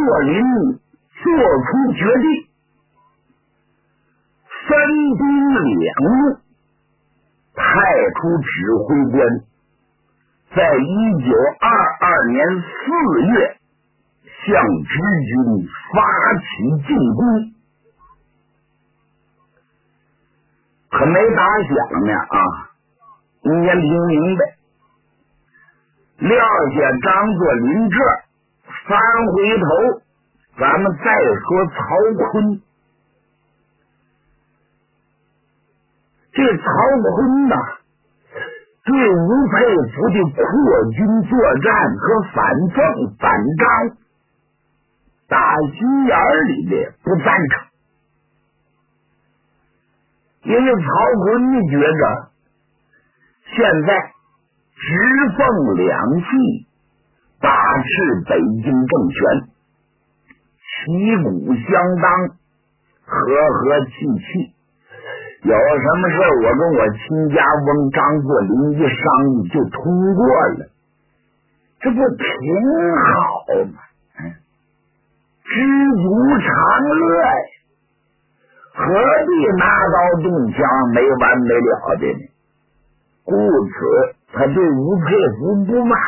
作霖做出决定，分兵两路，派出指挥官，在1922年4月向直军发起进攻。可没打响呢啊！你先听明白，撂下张作霖这儿，翻回头，咱们再说曹锟。这曹锟呐，对吴佩孚的扩军作战和反奉反张，打心眼里的不赞成。因为曹锟觉着现在直奉两系把持北京政权，旗鼓相当，和气气，有什么事我跟我亲家翁张作霖一商议就通过了，这不挺好吗？知足常乐呀，何必拿刀动枪没完没了的呢？故此他对吴佩孚不满，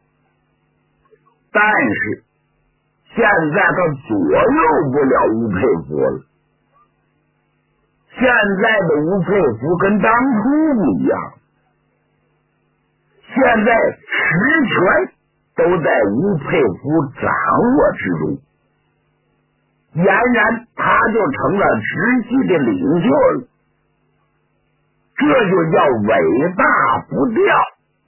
但是现在他左右不了吴佩孚了。现在的吴佩孚跟当初不一样，现在实权都在吴佩孚掌握之中，俨然他就成了直系的领袖了，这就叫尾大不掉。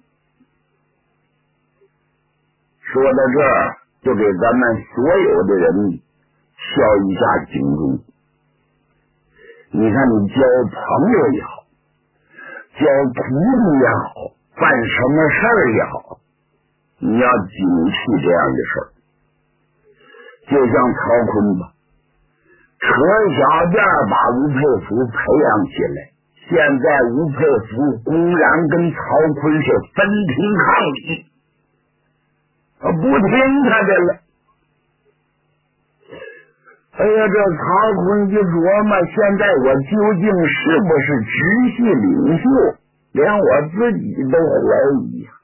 说到这儿，就给咱们所有的人敲一下警钟。你看，你交朋友也好，交徒弟也好，办什么事儿也好，你要警惕这样的事儿。就像曹锟吧，扯小辫把吴佩孚培养起来，现在吴佩孚公然跟曹锟是分庭抗礼，不听他的了。哎呀，这曹锟一琢磨，现在我究竟是不是直系领袖，连我自己都怀疑呀。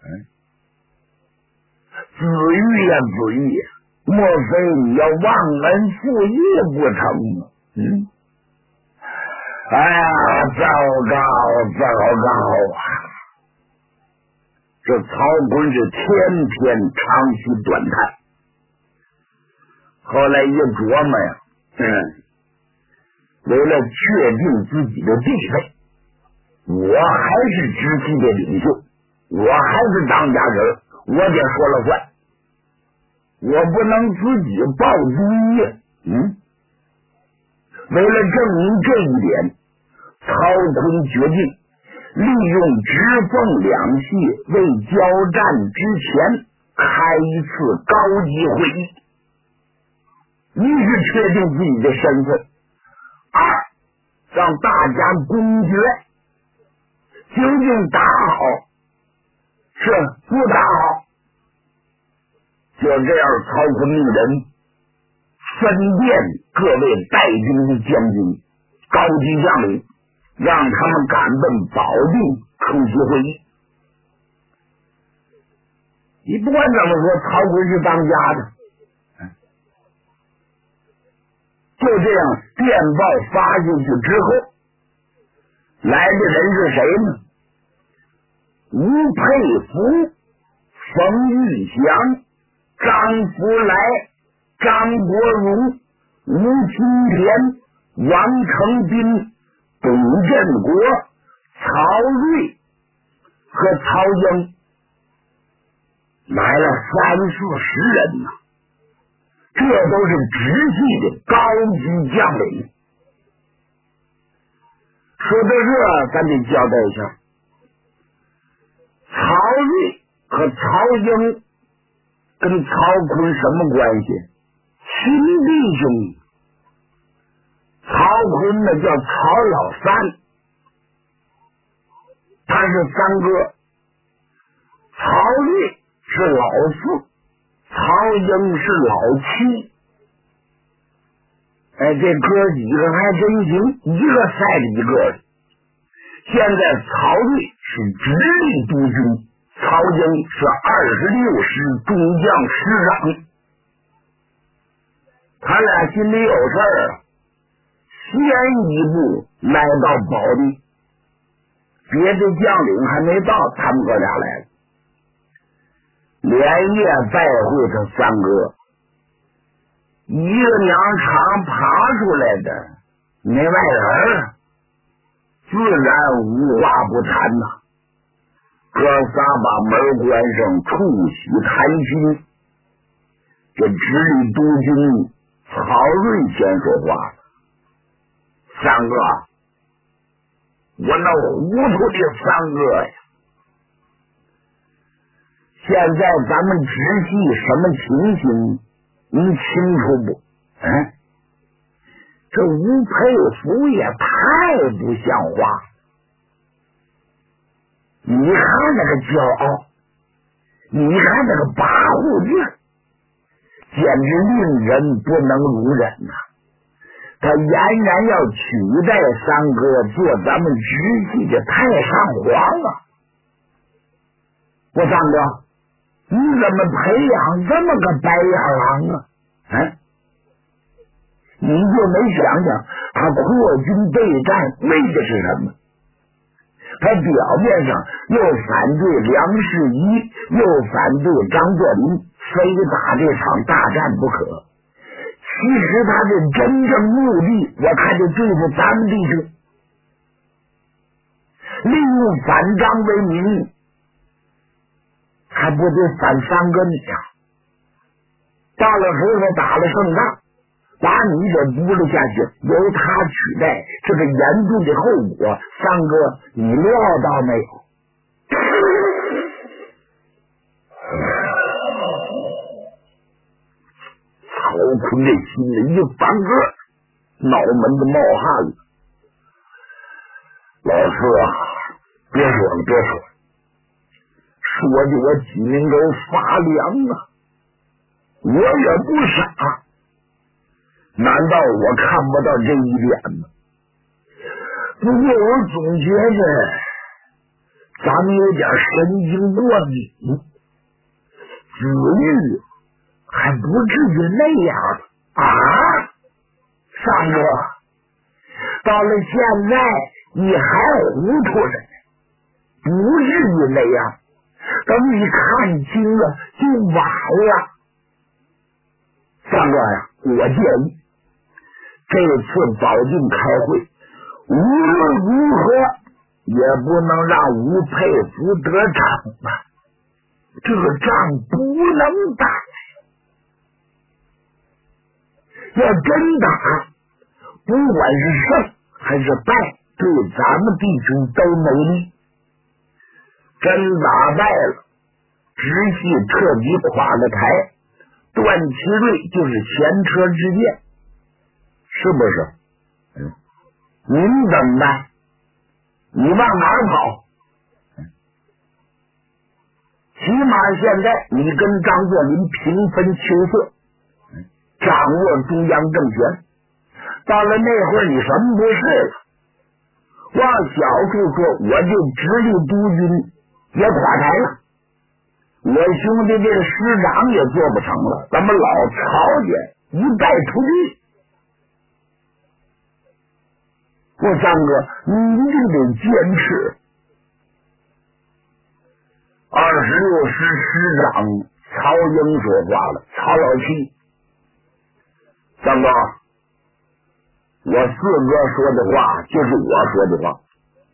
子玉呀，子玉，莫非你要忘恩负义不成吗？哎呀，糟糕啊！这曹锟是天天长吁短叹。后来一琢磨呀，为了确定自己的地位，我还是直系的领袖，我还是当家人，我得说了算，我不能自己抱主意。为了证明这一点，曹锟决定利用直奉两系为交战之前开一次高级会议。一是确定自己的身份，二让大家公决，究竟打好是不打好。就这样，曹锟命人分辨各位带军的将军、高级将领，让他们赶奔保定出席会议。你不管怎么说，曹锟是当家的。就这样，电报发出去之后，来的人是谁呢？吴佩孚、冯玉祥、张福来、张国荣、吴清田、王承斌、董振国、曹睿和曹英，来了30-40人呐。这都是直系的高级将领。说到这，咱得交代一下，曹睿和曹英跟曹锟什么关系？亲弟兄。曹锟呢叫曹老三，他是三哥；曹睿是老四， 曹营是老七，这哥几个还真行，一个赛着一个的。现在曹睿是直隶督军，曹营是26师中将师长，他俩心里有事儿，先一步来到保地，别的将领还没到，他们哥俩来了，连夜拜会他三哥。一个娘长爬出来的那外人，自然无话不谈呐。哥仨把门关上，促膝谈心。这直隶督军曹睿先说话了：“三哥，我那糊涂的三哥呀，现在咱们直系什么情形，你清楚不？这吴佩孚也太不像话。你看那个骄傲，你看那个跋扈劲，简直令人不能容忍呐！他俨然要取代三哥做咱们直系的太上皇啊！我三哥，你怎么培养这么个白眼狼啊？你就没想想他扩军备战为的是什么？他表面上又反对梁士仪，又反对张作霖，非打这场大战不可。其实他的真正目的，我看就对付咱们弟兄，利用反张为名，还不得反三哥你呀？到了时候打了胜仗，把你给扑了下去，由他取代，这个严重的后果，三哥你料到没有？曹坤这心里一翻个，脑门子冒汗了。老师啊，别说了，别说了，说的我脊梁沟发凉啊！我也不傻，难道我看不到这一点吗？不过我总觉得咱们有点神经过敏，子玉还不至于那样啊！三哥，到了现在你还糊涂着呢，不至于那样，等你看清了就晚了。三哥呀，我建议这次保定开会，无论如何也不能让吴佩孚得逞啊！这个仗不能打，要真打，不管是胜还是败，对咱们弟兄都没利。真打败了，直系彻底垮了台，段祺瑞就是前车之鉴，是不是？您怎么办？你往哪儿跑？起码现在你跟张作霖平分秋色，掌握中央政权。到了那会儿你什么不是了？往小处说，我就直隶督军也垮台了，我兄弟这个师长也做不成了，咱们老曹家一败涂地。我三哥，你一定得坚持。26师师长曹营说话了：“曹老七，三哥，我四哥说的话就是我说的话。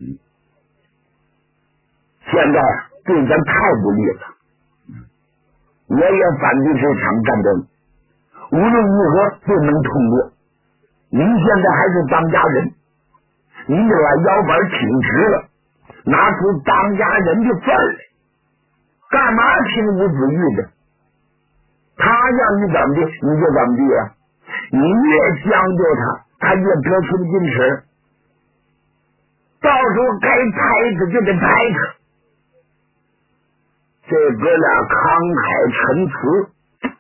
现在对咱太不利了，我也反对这场战争，无论如何不能通过。您现在还是当家人，您得把腰板挺直了，拿出当家人的份儿来。干嘛听吴子玉的？他让你怎么的你就怎么地啊！你越将就他，他越得寸进尺。到时候该拍他就得拍他。这哥俩慷慨陈词，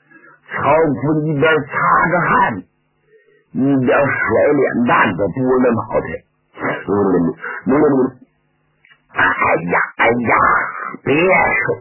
坤一边擦着汗，一边甩脸蛋子，嘟着脑袋。哎呀，别说，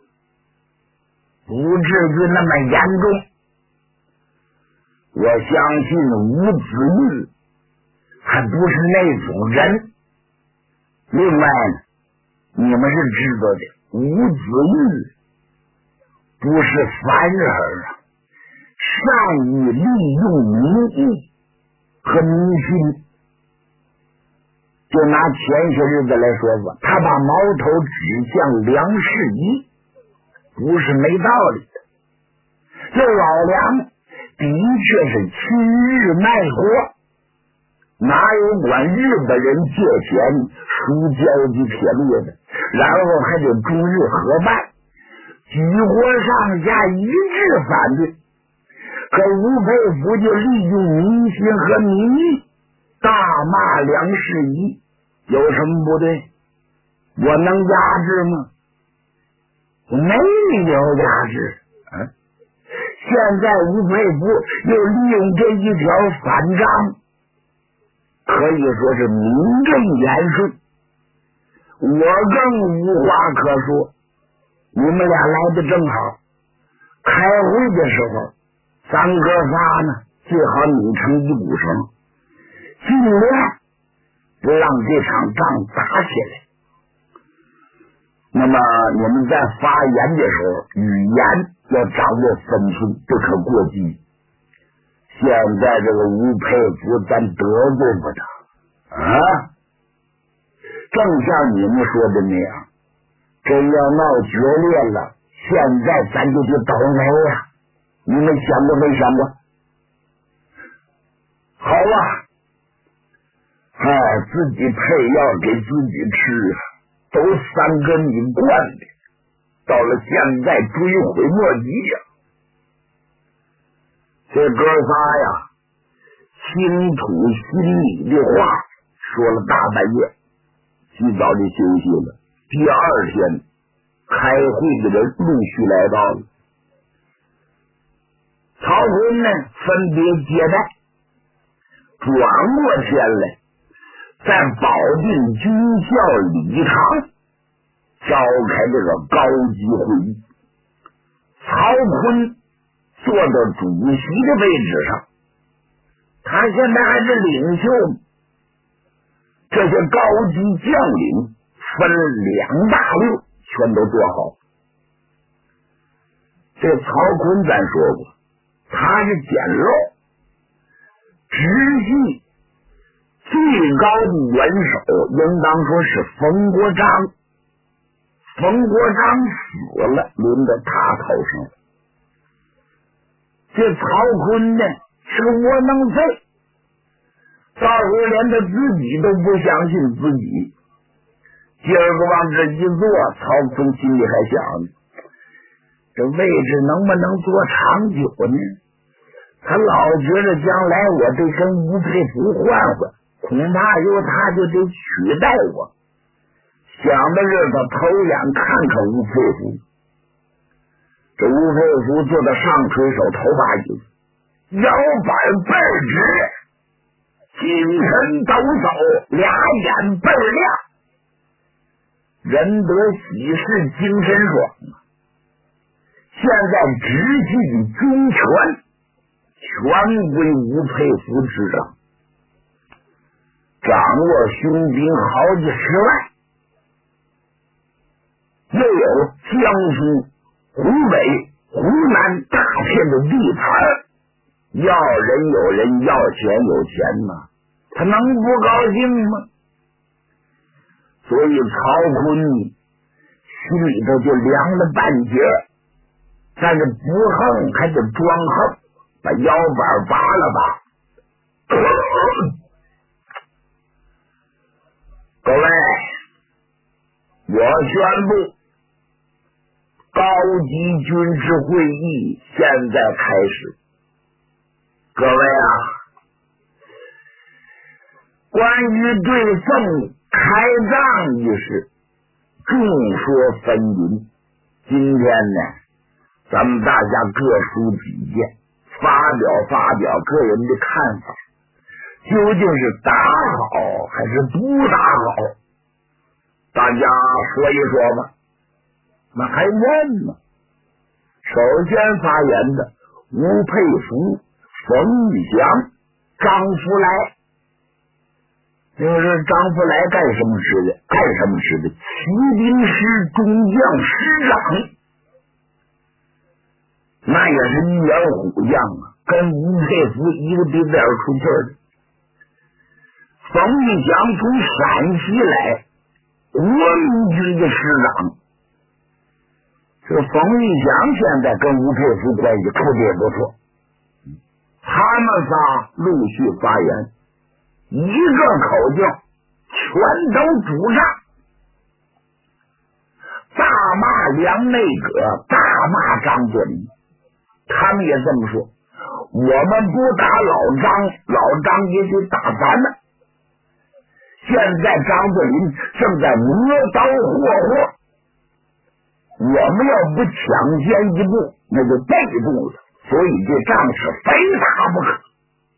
不至于那么严重。我相信吴子玉还不是那种人。另外呢，你们是知道的，吴子玉不是凡人啊，善于利用民意和民心。就拿前些日子来说吧，他把矛头指向梁士仪，不是没道理的。这老梁的确是亲日卖国，哪有管日本人借钱输交际铁路的，然后还得中日合办，举国上下一致反对。可吴佩孚就利用民心和民意大骂梁士仪，有什么不对？我能压制吗？我没理由压制。现在吴佩孚又利用这一条反章，可以说是名正言顺。我更无话可说，你们俩来的正好。开会的时候，咱哥仨呢，最好拧成一股绳，尽量不让这场仗打起来。那么你们在发言的时候，语言要掌握分寸，不可过激。现在这个吴佩孚咱得罪不他啊，正像你们说的那样，真要闹决裂了，现在咱就去倒霉呀！你们想过没想过？好啊，自己配药给自己吃啊，都3个米灌的，到了现在追悔莫及呀！这哥仨呀，倾吐心里的话，说了大半夜，洗澡就休息了。第二天开会的人陆续来到了，曹锟呢分别接待，转过天来，在保定军校礼堂召开这个高级会议。曹锟坐到主席的位置上，他现在还是领袖，这些高级将领分2大溜，全都做好。这曹锟咱说过，他是简陋，直系最高的元首应当说是冯国璋。冯国璋死了，轮到他头上了。这曹锟呢是个窝囊废，到时候连他自己都不相信自己。今儿个往这一坐，曹锟心里还想呢，这位置能不能坐长久呢？他老觉着将来我得跟吴佩孚换换，恐怕由他就得取代我。想的是他头眼看看吴佩孚，这吴佩孚坐到上垂手头把椅子，腰板倍儿直，精神抖擞，俩眼倍儿亮，仁德喜事精神爽啊！现在直系的军权全归吴佩孚执掌，掌握雄兵好几10万，又有江苏、湖北、湖南大片的地盘，要人有人，要钱有钱呐，他能不高兴吗？所以曹锟心里头就凉了半截，但是不横还得装横，把腰板拔了拔。各位，我宣布，高级军事会议现在开始。各位啊，关于对宋开仗一事，众说纷纭。今天呢， 咱们大家各抒己见，发表个人的看法，究竟是打好还是不打好？大家说一说吧。那还问吗？首先发言的吴佩孚、冯玉祥、张福来。就是张福来干什么吃的？骑兵师中将师长，那也是一员虎将啊，跟吴佩孚一个鼻子眼出气的。冯玉祥从陕西来，国民军的师长。这个冯玉祥现在跟吴佩孚关系处的也不错，他们仨陆续发言，一个口径全都主张大骂梁内阁，大骂张作霖。他们也这么说，我们不打老张，老张也得打咱们。现在张作霖正在磨刀霍霍，我们要不抢先一步，那就被动了，所以这仗是非打不可。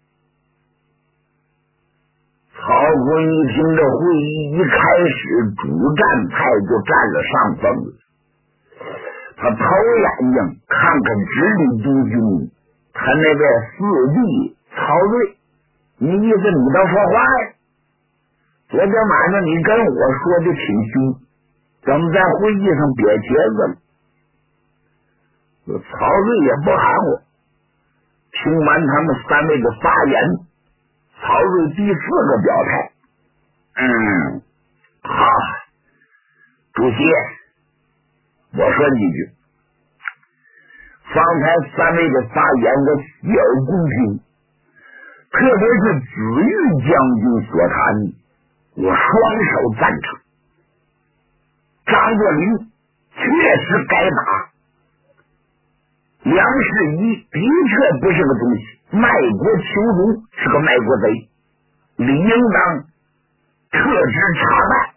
曹锟一听这会议一开始，主战派就占了上风了。他投眼睛看看直隶督军，他那个四弟曹睿，你意思你倒说话呀？昨天晚上你跟我说的挺凶，怎么在会议上瘪茄子了？曹睿也不含糊，听完他们三位的发言，曹睿第四个表态，好，主席，我说几句。方才三位的发言我洗耳恭听，特别是子玉将军所谈，我双手赞成。张作霖确实该打，梁士仪的确不是个东西，卖国求荣，是个卖国贼，理应当特之查办。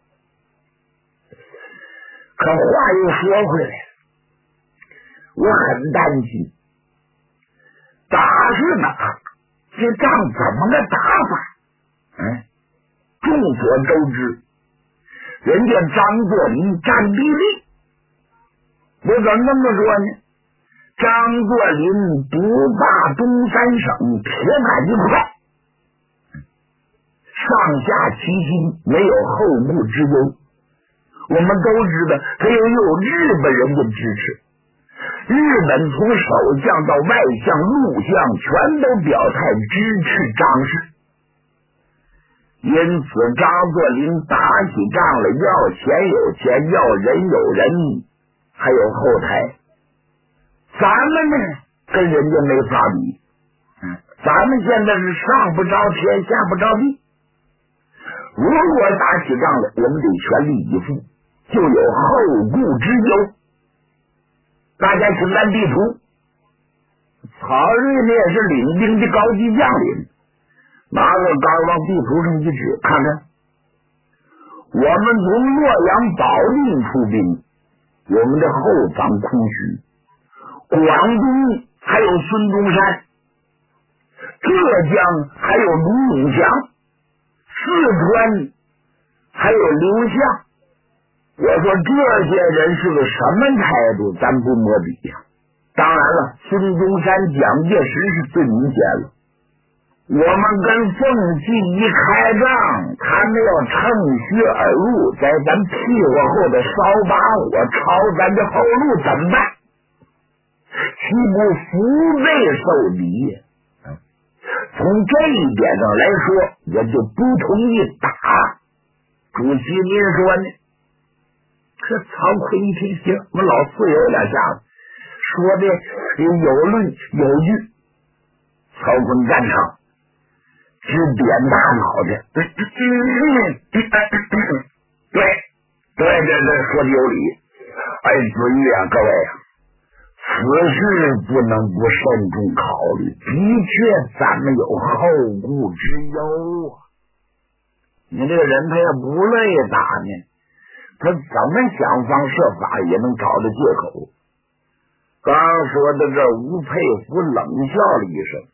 可话又说回来了，我很担心，打是打，这仗怎么个打法？众所周知，人家张作霖占地利，我怎么这么说呢？张作霖独霸东三省，铁板一块，上下齐心，没有后顾之忧。我们都知道，他又有日本人的支持。日本从首相到外相、陆相全都表态支持张氏，因此张作霖打起仗来，要钱有钱，要人有人，还有后台。咱们呢，跟人家没法比，咱们现在是上不着天，下不着地。如果打起仗来，我们得全力以赴，就有后顾之忧。大家请看地图，曹睿呢也是领兵的高级将领，拿个杆往地图上一指，看看，我们从洛阳保定出兵，我们的后方空虚，广东还有孙中山，浙江还有卢永祥，四川还有刘向。我说这些人是个什么态度，咱不摸比呀。当然了，孙中山、蒋介石是最明显了。我们跟奉系一开仗，他们要趁虚而入，在咱屁股后头烧把火，抄咱的后路，怎么办？岂不腹背受敌？从这一点上来说，我就不同意打。主席您说呢？这曹锟一听，行，我们老四有两下子，说的有论有据。曹锟赞成，直点大脑袋。对，说的有理。子玉啊，各位啊，此事不能不慎重考虑。的确，咱们有后顾之忧啊。你这个人他也不乐意打呢。他怎么想方设法也能找到借口。 刚说的这吴佩孚冷笑了一声，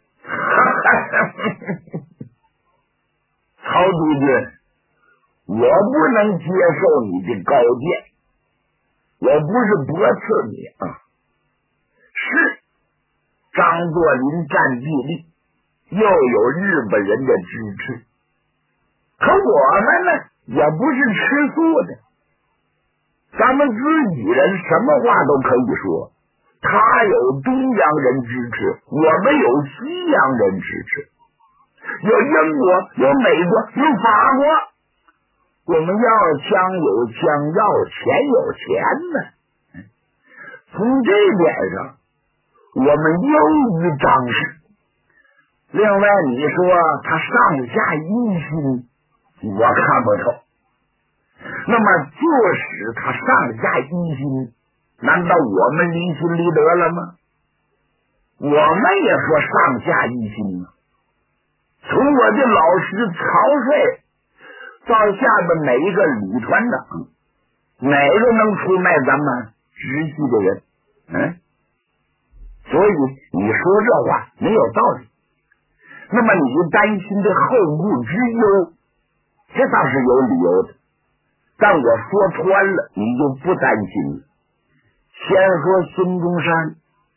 曹督军，我不能接受你的高见，我不是驳斥你啊。是张作霖占地利，又有日本人的支持，可我们呢也不是吃素的，咱们自己人什么话都可以说。他有东洋人支持，我们有西洋人支持，有英国，有美国，有法国，我们要枪有枪，要钱有钱呢。从这点上我们优于张氏。另外你说他上下一心，我看不透。那么就使他上下一心，难道我们离心离德了吗？我们也说上下一心呢。从我的老师曹帅到下边每一个旅团长，哪个能出卖咱们直系的人？所以你说这话没有道理。那么你担心的后顾之忧，这倒是有理由的，但我说穿了你就不担心了。先说孙中山，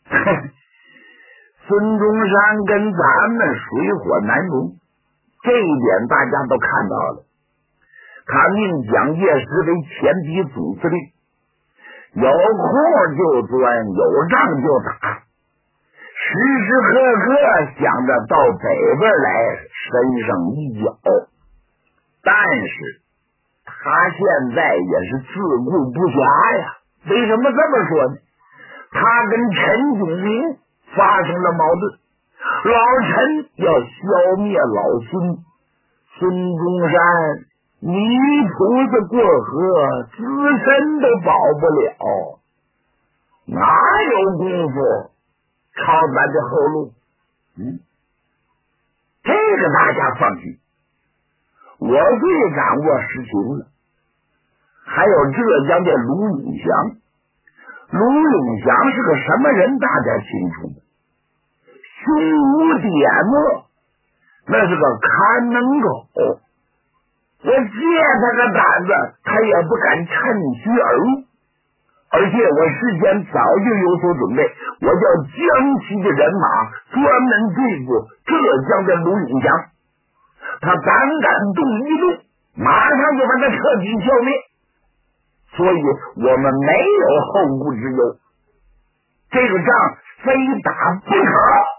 孙中山跟咱们水火难容，这一点大家都看到了。他命蒋介石为前敌总司令，有空就钻，有仗就打，时时刻刻想着到北边来伸上一脚。但是他现在也是自顾不暇呀。为什么这么说呢？他跟陈炯明发生了矛盾，老陈要消灭老孙，孙中山泥菩萨过河，自身都保不了，哪有功夫抄咱的后路？这个大家放心，我最掌握实情了。还有浙江的卢永祥，卢永祥是个什么人？大家清楚吗？胸无点墨，那是个看门狗。我借他个胆子，他也不敢趁虚而入。而且我事先早就有所准备，我叫江西的人马专门对付浙江的卢永祥，他胆敢动一动，马上就把他彻底消灭。所以我们没有后顾之忧，这个仗非打不可。